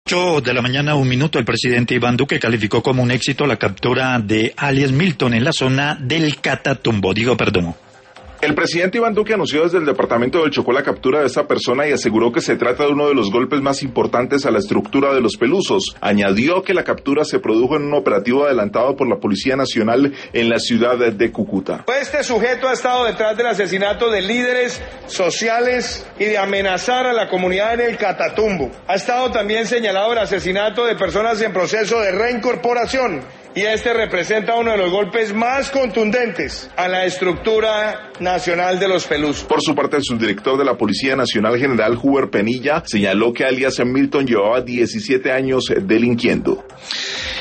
8 de la mañana, 1 minuto, el presidente Iván Duque calificó como un éxito la captura de alias Milton en la zona del Catatumbo. Diego Perdomo. El presidente Iván Duque anunció desde el departamento del Chocó la captura de esta persona y aseguró que se trata de uno de los golpes más importantes a la estructura de los Pelusos. Añadió que la captura se produjo en un operativo adelantado por la Policía Nacional en la ciudad de Cúcuta. Este sujeto ha estado detrás del asesinato de líderes sociales y de amenazar a la comunidad en el Catatumbo. Ha estado también señalado el asesinato de personas en proceso de reincorporación. Y este representa uno de los golpes más contundentes a la estructura nacional de los Pelusos. Por su parte, el subdirector de la Policía Nacional, general Huber Penilla, señaló que alias Milton llevaba 17 años delinquiendo.